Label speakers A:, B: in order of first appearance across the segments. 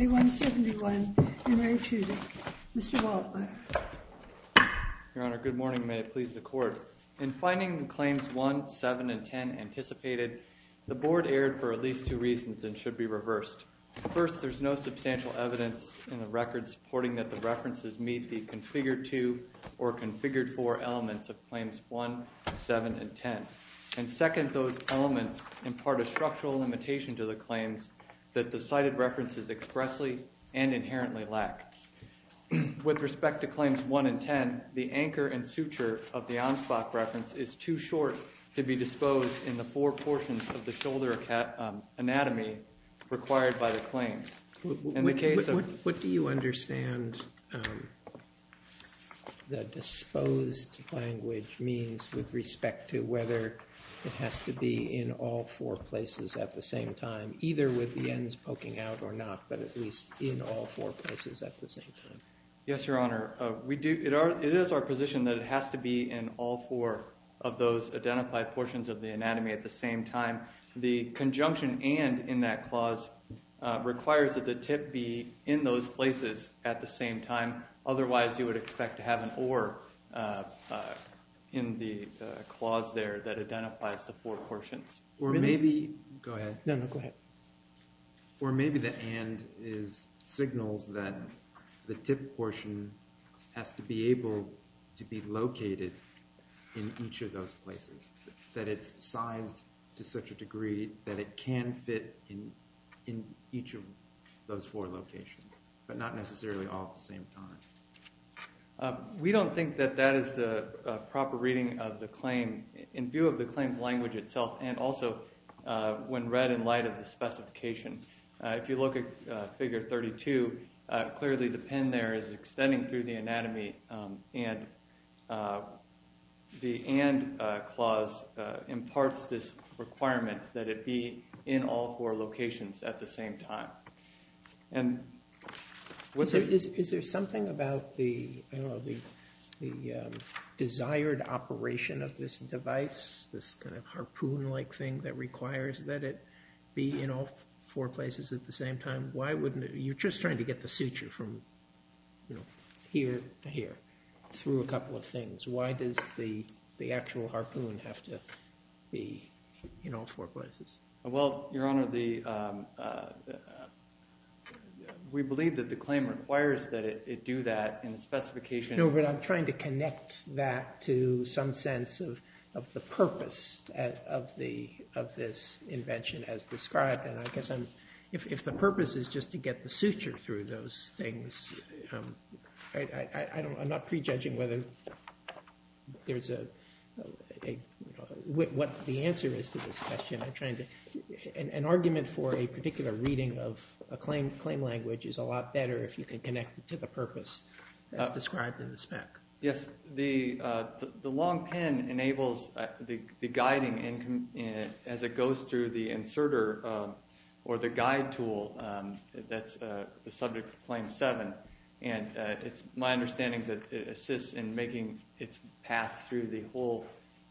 A: 2171 in Ray Chudik. Mr. Waltmeyer.
B: Your Honor, good morning. May it please the Court. In finding the claims 1, 7, and 10 anticipated, the Board erred for at least two reasons and should be reversed. First, there's no substantial evidence in the record supporting that the references meet the configured to or configured for elements of claims 1, 7, and 10. And second, those elements impart a structural limitation to the claims that the cited references expressly and inherently lack. With respect to claims 1 and 10, the anchor and suture of the Ansbach reference is too short to be disposed in the four portions of the shoulder anatomy required by the claims. In the case of
C: what do you understand the disposed language means with respect to whether it has to be in all four places at the same time, either with the ends poking out or not, but at least in all four places at the same time?
B: Yes, Your Honor. It is our position that it has to be in all four of those identified portions of the anatomy at the same time. The conjunction "and" in that clause requires that the tip be in those places at the same time. Otherwise, you would expect to have an "or" in the clause there that identifies the four portions.
D: Or maybe, go ahead.
C: No, go ahead.
D: Or maybe the "and" signals that the tip portion has to be able to be located in each of those places, that it's sized to such a degree that it can fit in each of those four locations, but not necessarily all at the same time.
B: We don't think that that is the proper reading of the claim in view of the claim's language itself, and also when read in light of the specification. If you look at Figure 32, clearly the pin there is extending through the anatomy, and the "and" clause imparts this requirement that it be in all four locations at the same time. And
C: is there something about the desired operation of this device, this kind of harpoon-like thing that requires that it be in all four places at the same time? Why wouldn't it? You're just trying to get the suture from here to here through a couple of things. Why does the actual harpoon have to be in all four places?
B: Well, Your Honor, we believe that the claim requires that it do that in the specification.
C: No, but I'm trying to connect that to some sense of the purpose of this invention as described. And I guess if the purpose is just to get the suture through those things, I'm not prejudging whether there's what the answer is to this question. I'm trying to an argument for a particular reading of a claim language is a lot better if you can connect it to the purpose as described in the spec.
B: Yes, the long pin enables the guiding as it goes through the inserter or the guide tool that's the subject of Claim 7. And it's my understanding that it assists in making its path through the whole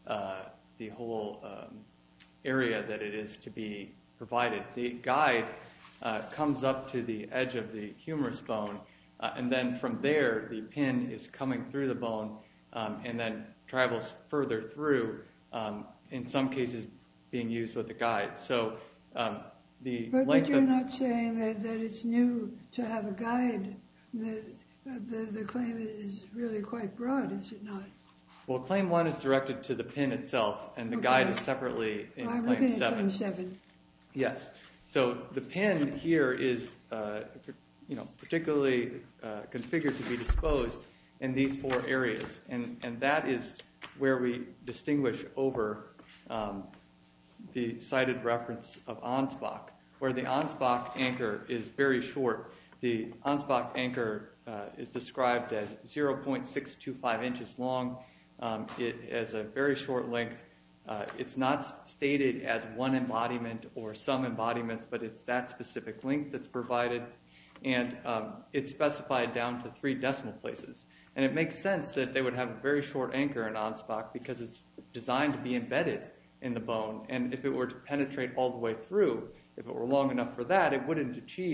B: area that it is to be provided. The guide comes up to the edge of the humerus bone, and then from there the pin is coming through the bone and then travels further through, in some cases being used with the guide. So but
A: you're not saying that it's new to have a guide. The claim is really quite broad, is it not?
B: Well, Claim 1 is directed to the pin itself, and the guide is separately in Claim 7.
A: I'm looking at Claim 7.
B: Yes. So the pin here is particularly configured to be disposed in these four areas, and that is where we distinguish over the cited reference of Ansbach, where the Ansbach anchor is very short. The Ansbach anchor is described as 0.625 inches long. It has a very short length. It's not stated as one embodiment or some embodiments, but it's that specific length that's provided, and it's specified down to 3 decimal places. And it makes sense that they would have a very short anchor in Ansbach because it's designed to be embedded in the bone, and if it were to penetrate all the way through, if it were long enough for that, it wouldn't achieve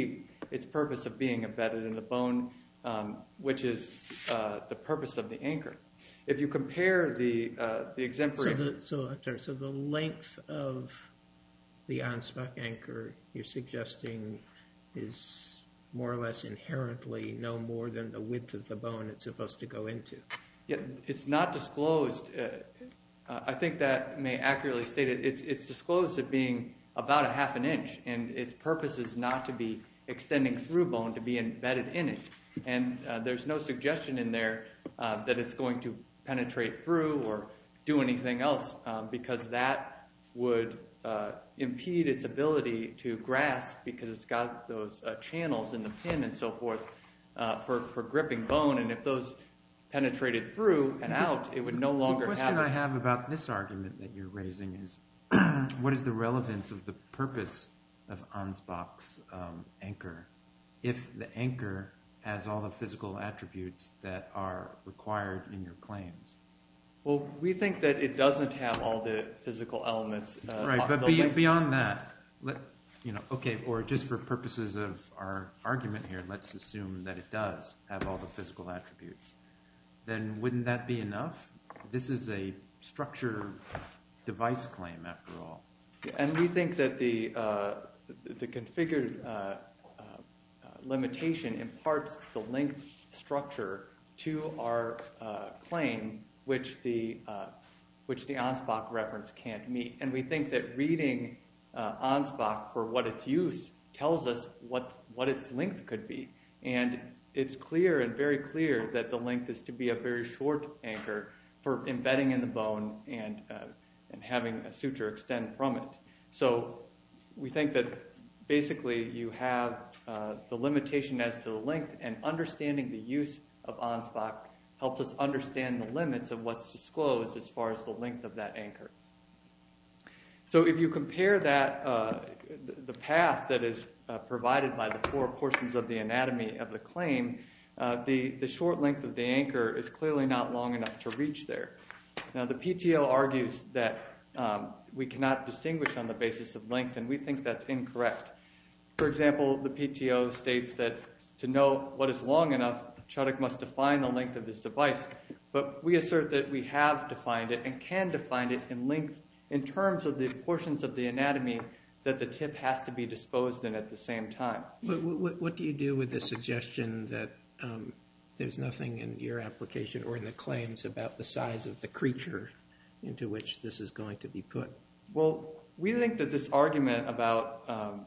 B: its purpose of being embedded in the bone, which is the purpose of the anchor. If you compare the exemplary...
C: So the length of the Ansbach anchor you're suggesting is more or less inherently no more than the width of the bone it's supposed to go into.
B: Yeah, it's not disclosed. I think that may accurately state it. It's disclosed as being about 1/2 inch, and its purpose is not to be extending through bone, to be embedded in it. And there's no suggestion in there that it's going to penetrate through or do anything else, because that would impede its ability to grasp, because it's got those channels in the pin and so forth for gripping bone. And if those penetrated through and out, it would no longer have...
D: The question I have about this argument that you're raising is, what is the relevance of the purpose of Ansbach's anchor if the anchor has all the physical attributes that are required in your claims?
B: Well, we think that it doesn't have all the physical elements.
D: Right, but beyond that, or just for purposes of our argument here, let's assume that it does have all the physical attributes. Then wouldn't that be enough? This is a structure device claim, after all.
B: And we think that the configured limitation imparts the length structure to our claim, which the Ansbach reference can't meet. And we think that reading Ansbach for what its use tells us what its length could be. And it's clear and very clear that the length is to be a very short anchor for embedding in the bone and having a suture extend from it. So we think that basically you have the limitation as to the length, and understanding the use of Ansbach helps us understand the limits of what's disclosed as far as the length of that anchor. So if you compare that, the path that is provided by the 4 portions of the anatomy of the claim, the short length of the anchor is clearly not long enough to reach there. Now, the PTO argues that we cannot distinguish on the basis of length, and we think that's incorrect. For example, the PTO states that to know what is long enough, Chudok must define the length of his device. But we assert that we have defined it and can define it in length in terms of the portions of the anatomy that the tip has to be disposed in at the same time.
C: What do you do with the suggestion that there's nothing in your application or in the claims about the size of the creature into which this is going to be put?
B: Well, we think that this argument about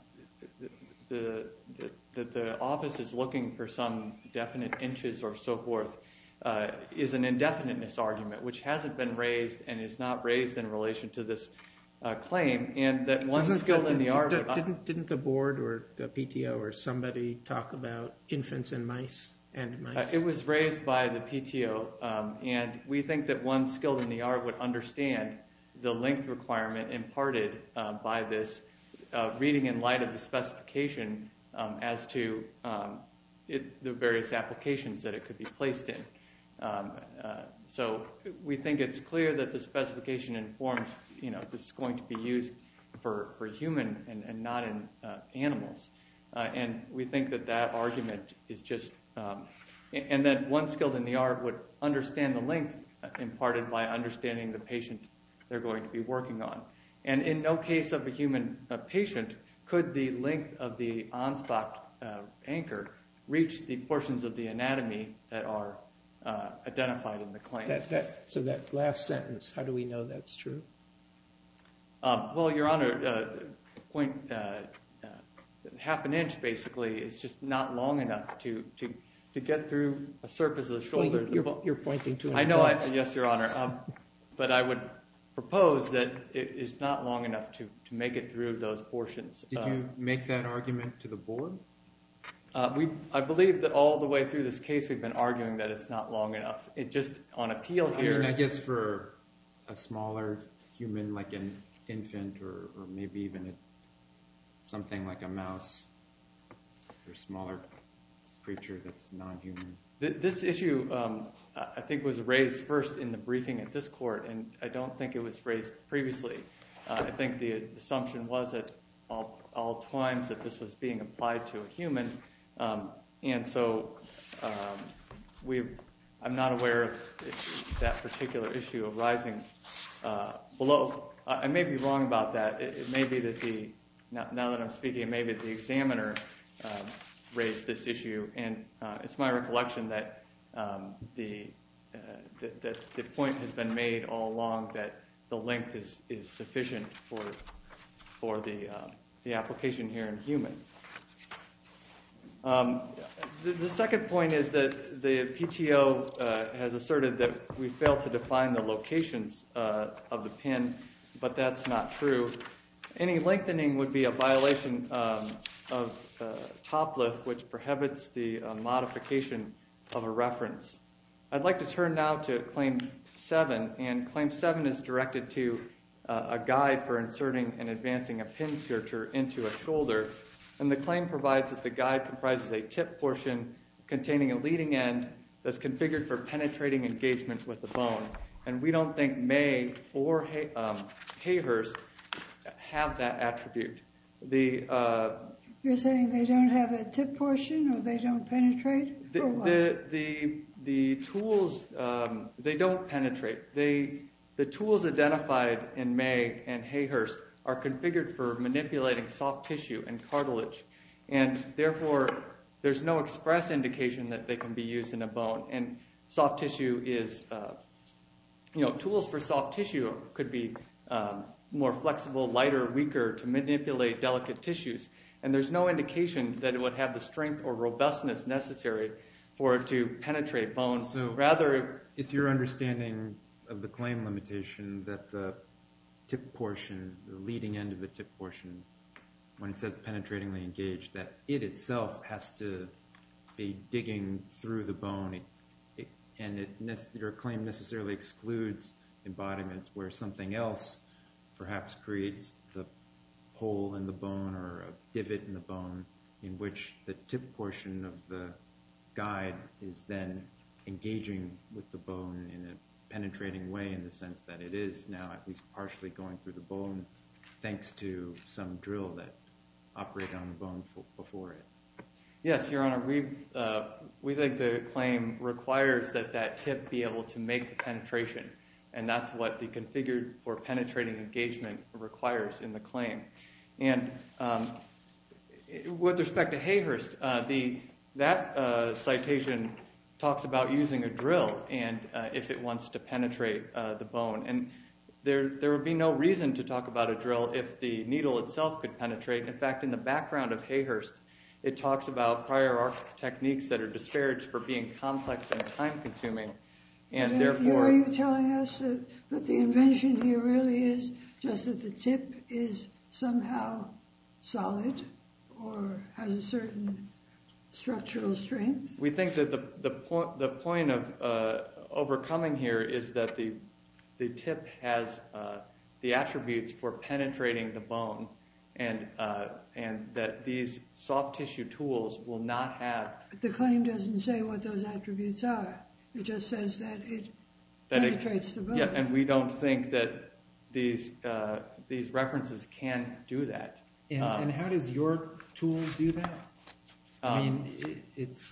B: that the office is looking for some definite inches or so forth is an indefiniteness argument, which hasn't been raised and is not raised in relation to this claim, and that one skilled in the art...
C: Didn't the board or the PTO or somebody talk about infants and mice?
B: It was raised by the PTO, and we think that one skilled in the art would understand the length requirement imparted by this, reading in light of the specification as to the various applications that it could be placed in. So we think it's clear that the specification informs, this is going to be used for human and not in animals. And we think that argument is just... and that one skilled in the art would understand the length imparted by understanding the patient they're going to be working on. And in no case of a human patient could the length of the Ansbach anchor reach the portions of the anatomy that are identified in the claim.
C: So that last sentence, how do we know that's true?
B: Well, Your Honor, half an inch basically is just not long enough to get through a surface of the shoulder.
C: Well, you're pointing to...
B: I know, yes, Your Honor. But I would propose that it is not long enough to make it through those portions.
D: Did you make that argument to the board?
B: I believe that all the way through this case we've been arguing that it's not long enough. It just, on appeal here...
D: I guess for a smaller human like an infant or maybe even something like a mouse or smaller creature that's non-human.
B: This issue, I think, was raised first in the briefing at this court, and I don't think it was raised previously. I think the assumption was at all times that this was being applied to a human, And so I'm not aware of that particular issue arising below. I may be wrong about that. It may be that now that I'm speaking, it may be that the examiner raised this issue, and it's my recollection that the point has been made all along that the length is sufficient for the application here in human. The second point is that the PTO has asserted that we failed to define the locations of the pin, but that's not true. Any lengthening would be a violation of top lift, which prohibits the modification of a reference. I'd like to turn now to Claim 7, and Claim 7 is directed to a guide for inserting and advancing a pin inserter into a shoulder, and the claim provides that the guide comprises a tip portion containing a leading end that's configured for penetrating engagement with the bone. And we don't think May or Hayhurst have that attribute.
A: You're saying they don't have a tip portion, or they don't penetrate? Or what?
B: The tools, they don't penetrate. The tools identified in May and Hayhurst are configured for manipulating soft tissue and cartilage, and therefore there's no express indication that they can be used in a bone. And soft tissue is, tools for soft tissue could be more flexible, lighter, weaker to manipulate delicate tissues, and there's no indication that it would have the strength or robustness necessary for it to penetrate bone.
D: So
B: rather,
D: it's your understanding of the claim limitation that the tip portion, the leading end of the tip portion, when it says penetratingly engaged, that it itself has to be digging through the bone, and your claim necessarily excludes embodiments where something else perhaps creates the hole in the bone or a divot in the bone in which the tip portion of the guide is then engaging with the bone in a penetrating way, in the sense that it is now at least partially going through the bone thanks to some drill that operated on the bone before it.
B: Yes, Your Honor, we think the claim requires that tip be able to make the penetration, and that's what the configured for penetrating engagement requires in the claim. And with respect to Hayhurst, that citation talks about using a drill and if it wants to penetrate the bone. And there would be no reason to talk about a drill if the needle itself could penetrate. In fact, in the background of Hayhurst, it talks about prior art techniques that are disparaged for being complex and time-consuming. And therefore,
A: are you telling us that the invention here really is just that the tip is somehow solid or has a certain structural strength?
B: we think that the point of overcoming here is that the tip has the attributes for penetrating the bone, and that these soft tissue tools will not have.
A: But the claim doesn't say what those attributes are. It just says that it penetrates the bone.
B: Yeah, and we don't think that these references can do that.
D: And how does your tool do that? I mean, it's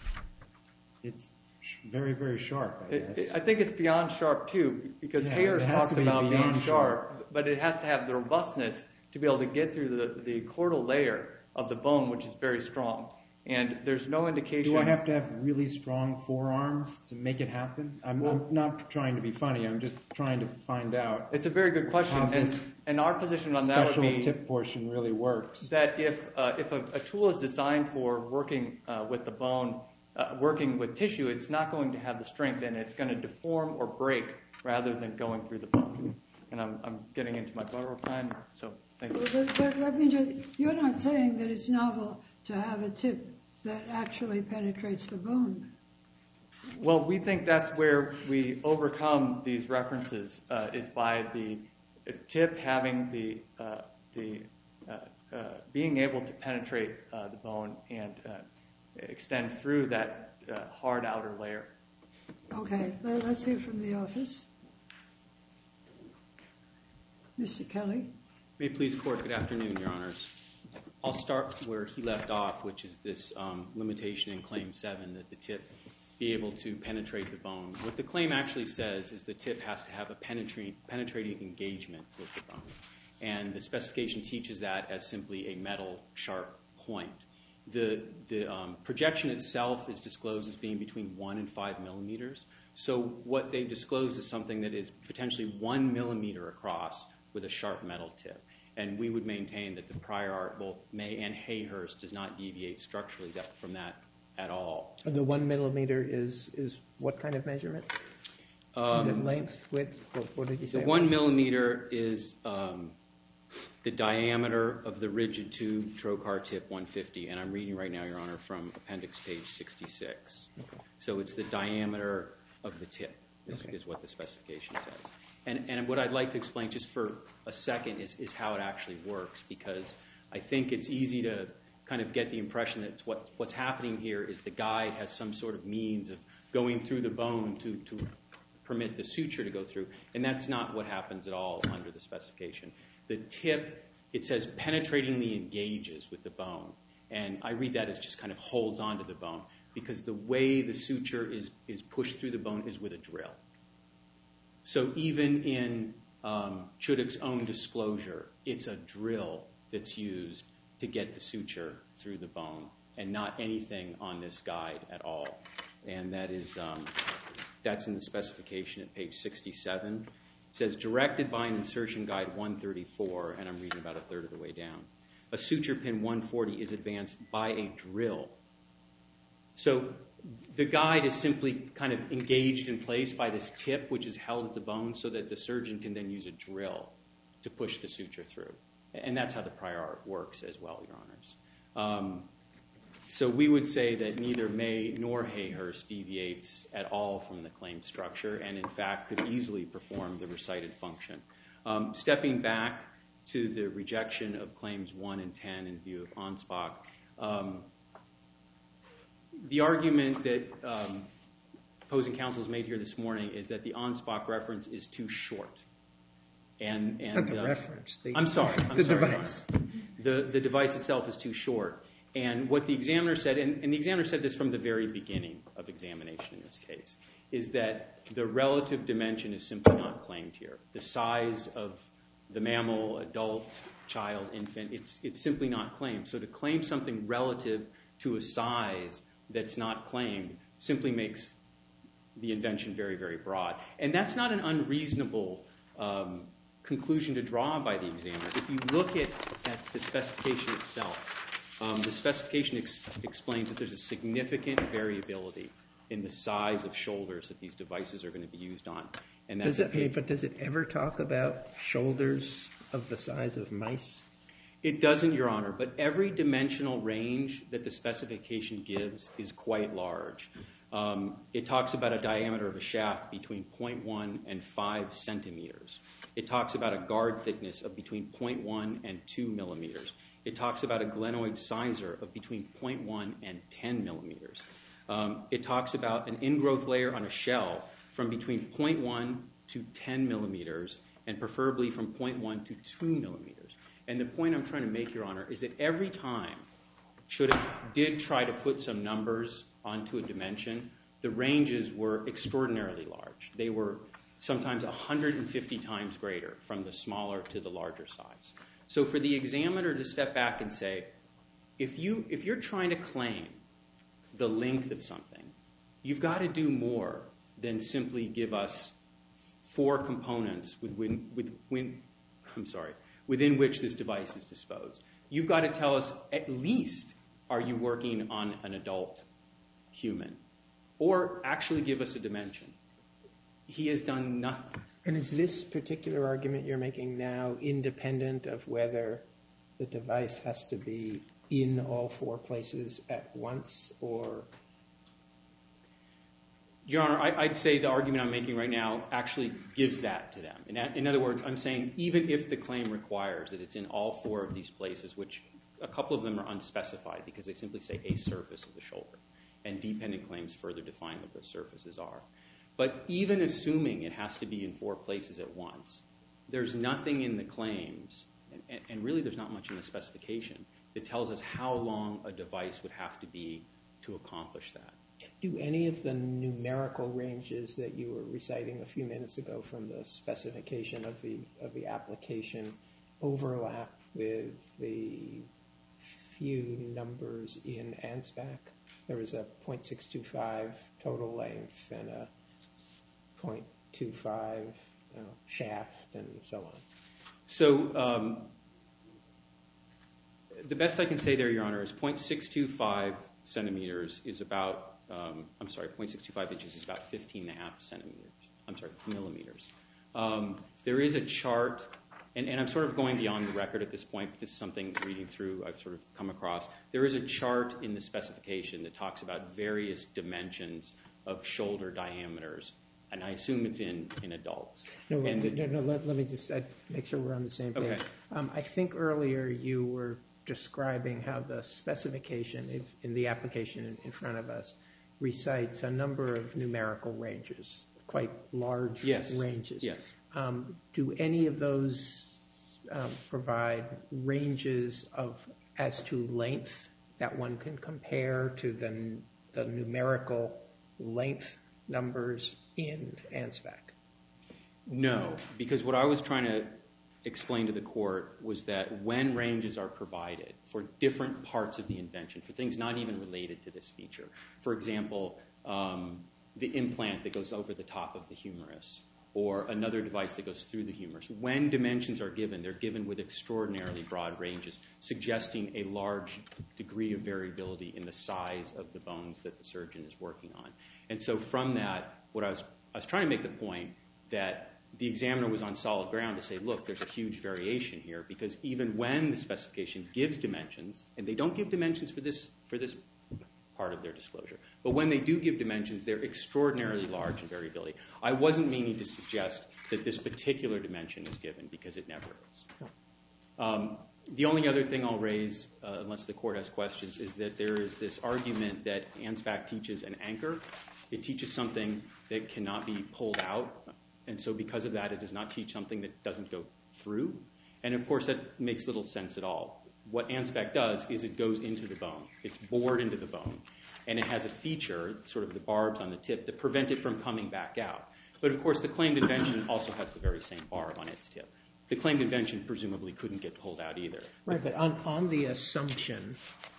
D: very, very sharp, I guess.
B: I think it's beyond sharp, too, because Hayhurst talks about being sharp, but it has to have the robustness to be able to get through the chordal layer of the bone, which is very strong. And there's no indication.
D: Do I have to have really strong forearms to make it happen? I'm not trying to be funny. I'm just trying to find out.
B: It's a very good question. And our position on that would be
D: special tip portion really works.
B: That if a tool is designed for working with the bone, working with tissue, it's not going to have the strength, and it's going to deform or break rather than going through the bone. And I'm getting into my borrowed time, so thank you.
A: But let me just, you're not saying that it's novel to have a tip that actually penetrates the bone.
B: Well, we think that's where we overcome these references, is by the tip having being able to penetrate the bone and extend through that hard outer layer.
A: Okay, let's hear from the office. Mr. Kelly.
E: May it please the Court, good afternoon, Your Honors. I'll start where he left off, which is this limitation in Claim 7 that the tip be able to penetrate the bone. What the claim actually says is the tip has to have a penetrating engagement with the bone. And the specification teaches that as simply a metal sharp point. The projection itself is disclosed as being between 1 and 5 millimeters. So what they disclosed is something that is potentially 1 millimeter across with a sharp metal tip. And we would maintain that the prior art, both May and Hayhurst, does not deviate structurally from that at all.
C: The 1 millimeter is what kind of measurement? Is it length, width? What did you say?
E: The 1 millimeter is the diameter of the rigid tube trocar tip 150. And I'm reading right now, Your Honor, from appendix page 66. Okay. So it's the diameter of the tip is what the specification says. And what I'd like to explain just for a second is how it actually works, because I think it's easy to kind of get the impression that what's happening here is the guide has some sort of means of going through the bone to permit the suture to go through. And that's not what happens at all under the specification. The tip, it says penetratingly engages with the bone. And I read that as just kind of holds onto the bone, because the way the suture is pushed through the bone is with a drill. So even in Chudik's own disclosure, it's a drill that's used to get the suture through the bone, and not anything on this guide at all. And that's in the specification at page 67. It says, directed by an insertion guide 134, and I'm reading about a third of the way down. A suture pin 140 is advanced by a drill. So the guide is simply kind of engaged in place by this tip, which is held at the bone, so that the surgeon can then use a drill to push the suture through. And that's how the prior art works as well, Your Honors. So we would say that neither May nor Hayhurst deviates at all from the claimed structure, and in fact could easily perform the recited function. Stepping back to the rejection of claims 1 and 10 in view of Ansbach, the argument that opposing counsel has made here this morning is that the Ansbach reference is too short.
C: Not the reference.
E: I'm sorry.
C: The device.
E: The device itself is too short. And what the examiner said, and the examiner said this from the very beginning of examination in this case, is that the relative dimension is simply not claimed here. The size of the mammal, adult, child, infant, it's simply not claimed. So to claim something relative to a size that's not claimed simply makes the invention very, very broad. And that's not an unreasonable conclusion to draw by the examiner. If you look at the specification itself, the specification explains that there's a significant variability in the size of shoulders that these devices are going to be used on. And that's
C: but does it ever talk about shoulders of the size of mice?
E: It doesn't, Your Honor, but every dimensional range that the specification gives is quite large. It talks about a diameter of a shaft between 0.1 and 5 centimeters. It talks about a guard thickness of between 0.1 and 2 millimeters. It talks about a glenoid sizer of between 0.1 and 10 millimeters. It talks about an ingrowth layer on a shell from between 0.1 to 10 millimeters, and preferably from 0.1 to 2 millimeters. And the point I'm trying to make, Your Honor, is that every time Chudik did try to put some numbers onto a dimension, the ranges were extraordinarily large. They were sometimes 150 times greater from the smaller to the larger size. So for the examiner to step back and say, if you're trying to claim the length of something, you've got to do more than simply give us 4 components within which this device is disposed. You've got to tell us at least, are you working on an adult human? Or actually give us a dimension. He has done nothing.
C: And is this particular argument you're making now independent of whether the device has to be in all 4 places at once, or?
E: Your Honor, I'd say the argument I'm making right now actually gives that to them. In other words, I'm saying even if the claim requires that it's in all 4 of these places, which a couple of them are unspecified because they simply say a surface of the shoulder, and dependent claims further define what those surfaces are. But even assuming it has to be in 4 places at once, there's nothing in the claims, and really there's not much in the specification, that tells us how long a device would have to be to accomplish that.
C: Do any of the numerical ranges that you were reciting a few minutes ago from the specification of the application overlap with the few numbers in ANSPAC? There was a 0.625 total length and a 0.25 shaft and so on.
E: So the best I can say there, Your Honor, is 0.625 centimeters is about, 0.625 inches is about 15.5 millimeters. There is a chart, and I'm sort of going beyond the record at this point, but this is something reading through I've sort of come across. There is a chart in the specification that talks about various dimensions of shoulder diameters, and I assume it's in adults.
C: Let me just make sure we're on the same page.
E: Okay.
C: I think earlier you were describing how the specification in the application in front of us recites a number of numerical ranges, quite large ranges.
E: Yes.
C: Do any of those provide ranges as to length that one can compare to the numerical length numbers in ANSPAC?
E: No, because what I was trying to explain to the court was that when ranges are provided for different parts of the invention, for things not even related to this feature, for example, the implant that goes over the top of the humerus, or another device that goes through the humerus, when dimensions are given, they're given with extraordinarily broad ranges, suggesting a large degree of variability in the size of the bones that the surgeon is working on. And so from that, what I was trying to make the point that the examiner was on solid ground to say, look, there's a huge variation here, because even when the specification gives dimensions, and they don't give dimensions for this part of their disclosure, but when they do give dimensions, they're extraordinarily large in variability. I wasn't meaning to suggest that this particular dimension is given, because it never is. The only other thing I'll raise, unless the court has questions, is that there is this argument that ANSPAC teaches an anchor. It teaches something that cannot be pulled out, and so because of that, it does not teach something that doesn't go through. And of course, that makes little sense at all. What ANSPAC does is it goes into the bone. It's bored into the bone. And it has a feature, sort of the barbs on the tip, that prevent it from coming back out. But of course, the claimed invention also has the very same barb on its tip. The claimed invention presumably couldn't get pulled out either.
C: Right, but on the assumption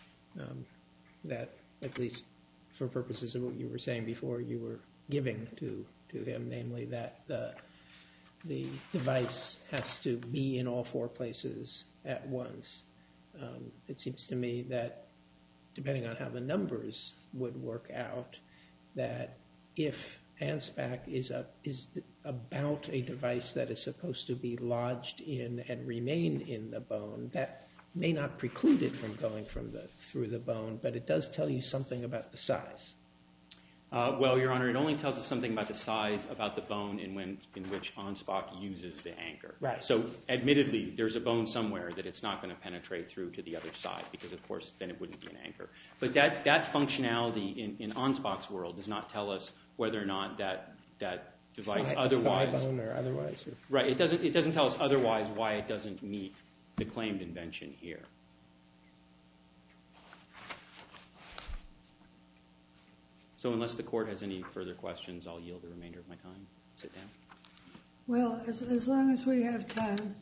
C: that, at least for purposes of what you were saying before, you were giving to him, namely that the device has to be in all four places at once, it seems to me that, depending on how the numbers would work out, that if ANSPAC is about a device that is supposed to be lodged in and remain in the bone, that may not preclude it from going through the bone, but it does tell you something about the size.
E: Well, Your Honor, it only tells us something about the size, about the bone in which ANSPAC uses the anchor.
C: Right.
E: So, admittedly, there's a bone somewhere that it's not going to penetrate through to the other side, because, of course, then it wouldn't be an anchor. But that functionality in ANSPAC's world does not tell us whether or not that device otherwise...
C: Thigh bone or otherwise? Or?
E: Right. It doesn't tell us otherwise why it doesn't meet the claimed invention here. So unless the court has any further questions, I'll yield the remainder of my time. Sit down.
A: Well, as long as we have time,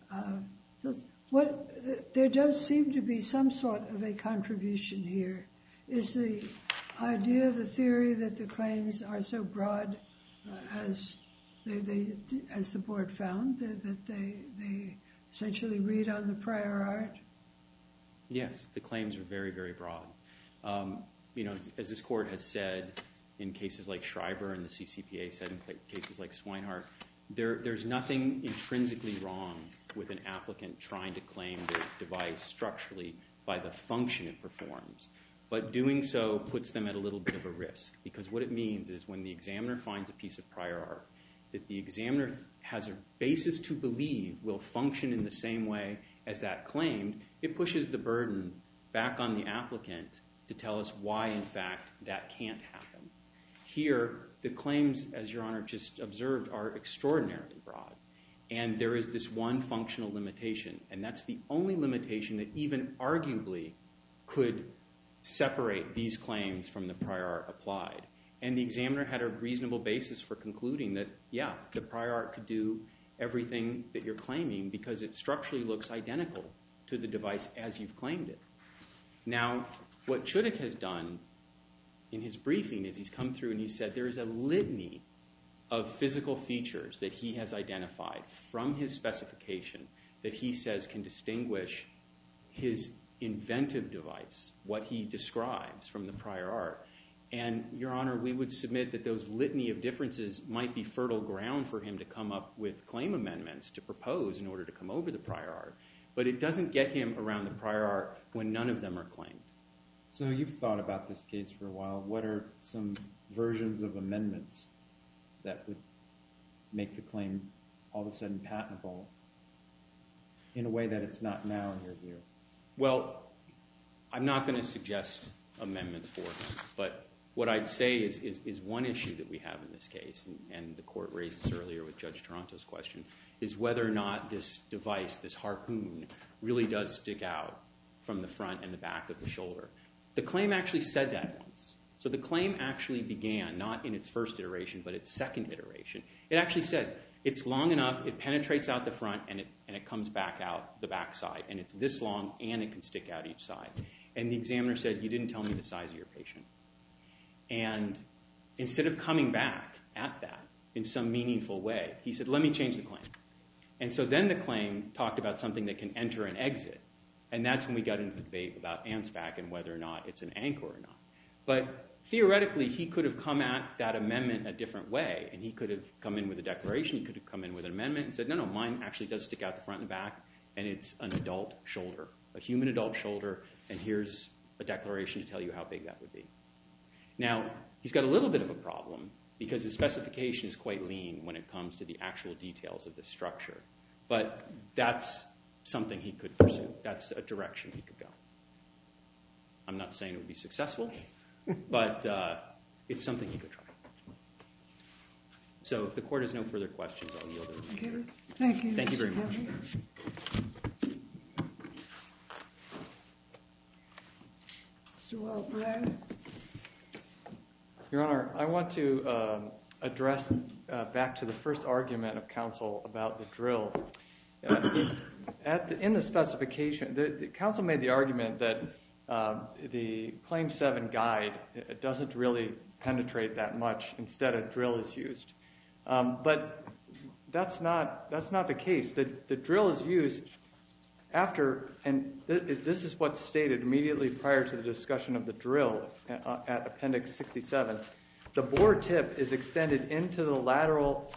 A: there does seem to be some sort of a contribution here. Is the idea, the theory that the claims are so broad, as the board found, that they essentially read on the prior art?
E: Yes, the claims are very, very broad. As this court has said in cases like Schreiber and the CCPA said in cases like Swinehart, there's nothing intrinsically wrong with an applicant trying to claim their device structurally by the function it performs. But doing so puts them at a little bit of a risk, because what it means is when the examiner finds a piece of prior art that the examiner has a basis to believe will function in the same way as that claimed, it pushes the burden back on the applicant to tell us why, in fact, that can't happen. Here, the claims, as Your Honor just observed, are extraordinarily broad. And there is this one functional limitation, and that's the only limitation that even arguably could separate these claims from the prior art applied. And the examiner had a reasonable basis for concluding that, yeah, the prior art could do everything that you're claiming because it structurally looks identical to the device as you've claimed it. Now, what Chudik has done in his briefing is he's come through and he said there is a litany of physical features that he has identified from his specification that he says can distinguish his inventive device, what he describes from the prior art. And, Your Honor, we would submit that those litany of differences might be fertile ground for him to come up with claim amendments to propose in order to come over the prior art. But it doesn't get him around the prior art when none of them are claimed.
D: So you've thought about this case for a while. What are some versions of amendments that would make the claim all of a sudden patentable in a way that it's not now in your view?
E: Well, I'm not going to suggest amendments for him, but what I'd say is one issue that we have in this case, and the court raised this earlier with Judge Toronto's question, is whether or not this device, this harpoon, really does stick out from the front and the back of the shoulder. The claim actually said that once. So the claim actually began not in its first iteration, but its second iteration. It actually said it's long enough, it penetrates out the front, and it comes back out the back side. And it's this long, and it can stick out each side. And the examiner said, you didn't tell me the size of your patient. And instead of coming back at that in some meaningful way, he said, let me change the claim. And so then the claim talked about something that can enter and exit. And that's when we got into the debate about ANSPAC and whether or not it's an anchor or not. But theoretically, he could have come at that amendment a different way, and he could have come in with a declaration, he could have come in with an amendment and said, no, mine actually does stick out the front and back, and it's an adult shoulder, a human adult shoulder, and here's a declaration to tell you how big that would be. Now, he's got a little bit of a problem because his specification is quite lean when it comes to the actual details of the structure. But that's something he could pursue. That's a direction he could go. I'm not saying it would be successful, but it's something he could try. So if the court has no further questions, I'll yield it.
A: Okay. Thank you.
E: Thank you very
A: Mr.
E: much.
A: Kelly. Mr. Waldmeyer.
B: Your Honor, I want to address back to the first argument of counsel about the drill. In the specification, the counsel made the argument that the Claim 7 guide doesn't really penetrate that much. Instead, a drill is used. But that's not the case. The drill is used after, and this is what's stated immediately prior to the discussion of the drill at Appendix 67. The bore tip is extended into the lateral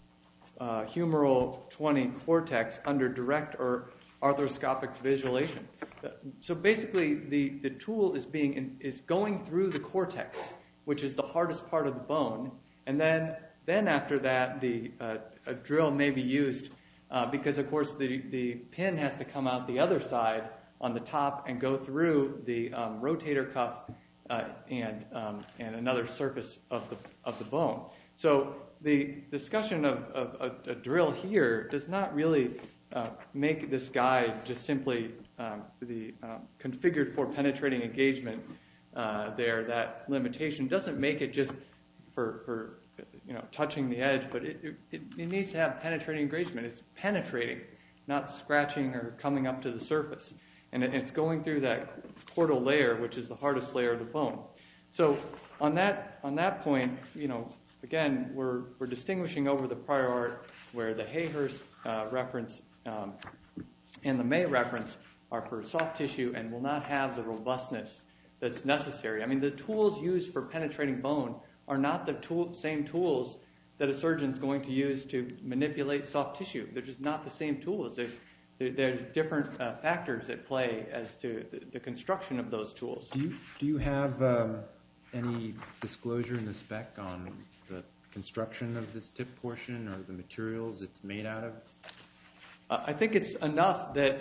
B: humeral 20 cortex under direct or arthroscopic visualization. So basically, the tool is going through the cortex, which is the hardest part of the bone, and then after that, a drill may be used because, of course, the pin has to come out the other side on the top and go through the rotator cuff and another surface of the bone. So the discussion of a drill here does not really make this guide just simply the configured for penetrating engagement there. That limitation doesn't make it just for touching the edge, but it needs to have penetrating engagement. It's penetrating, not scratching or coming up to the surface. And it's going through that chordal layer, which is the hardest layer of the bone. So on that point, again, we're distinguishing over the prior art where the Hayhurst reference and the May reference are for soft tissue and will not have the robustness that's necessary. I mean, the tools used for penetrating bone are not the same tools that a surgeon's going to use to manipulate soft tissue. They're just not the same tools. There's different factors at play as to the construction of those tools.
D: Do you have any disclosure in the spec on the construction of this tip portion or the materials it's made out of?
B: I think it's enough that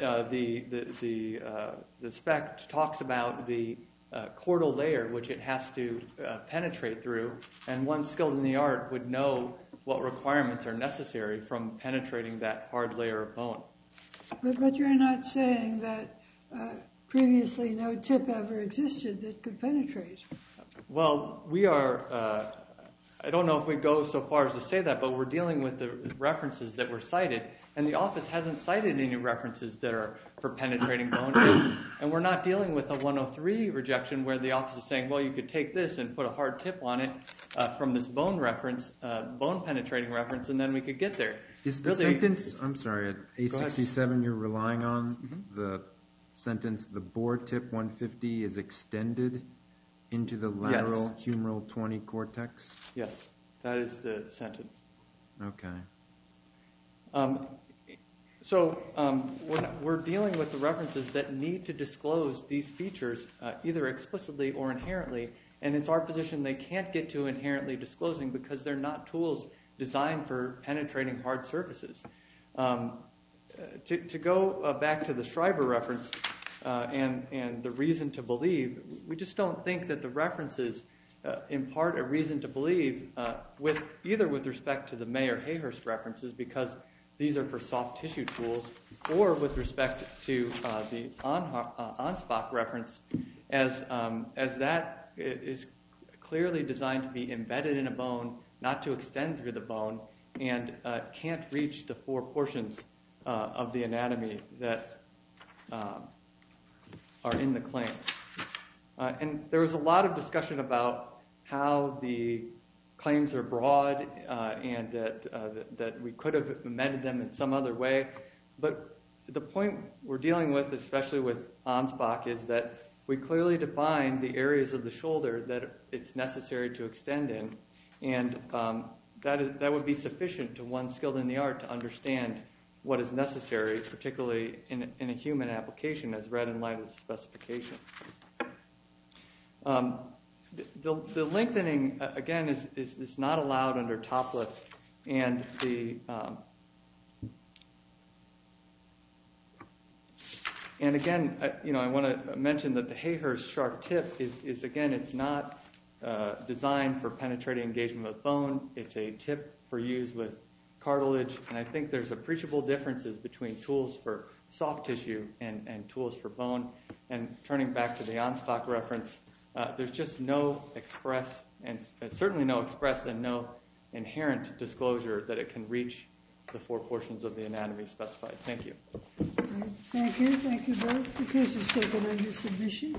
B: the spec talks about the chordal layer which it has to penetrate through, and one skilled in the art would know what requirements are necessary from penetrating that hard layer of bone.
A: But you're not saying that previously no tip ever existed that could penetrate.
B: Well, we are, I don't know if we go so far as to say that, but we're dealing with the references that were cited, and the office hasn't cited any references that are for penetrating bone. And we're not dealing with a 103 rejection where the office is saying, well, you could take this and put a hard tip on it from this bone reference, bone penetrating reference, and then we could get there.
D: Is the sentence, I'm sorry, at A67 you're relying on, the sentence, the bore tip 150 is extended into the lateral humeral 20 cortex?
B: Yes, that is the sentence.
D: Okay.
B: So we're dealing with the references that need to disclose these features either explicitly or inherently, and it's our position they can't get to inherently disclosing because they're not tools designed for penetrating hard surfaces. To go back to the Schreiber reference and the reason to believe, we just don't think that the references impart a reason to believe either with respect to the May or Hayhurst references because these are for soft tissue tools, or with respect to the Ansbach reference as that is clearly designed to be embedded in a bone, not to extend through the bone, and can't reach the four portions of the anatomy that are in the claims. And there was a lot of discussion about how the claims are broad and that we could have amended them in some other way. But the point we're dealing with, especially with Ansbach, is that we clearly define the areas of the shoulder that it's necessary to extend in, and that would be sufficient to one skilled in the art to understand what is necessary, particularly in a human application as read in light of the specification. The lengthening, again, is not allowed under Toplift, and again, I want to mention that the Hayhurst sharp tip is again, it's not designed for penetrating engagement with bone. It's a tip for use with cartilage, and I think there's appreciable differences between tools for soft tissue and tools for bone. And turning back to the Ansbach reference, there's just no express, and certainly no express and no inherent disclosure that it can reach the four portions of the anatomy specified. Thank you.
A: Thank you. Thank you both. The case is taken under submission.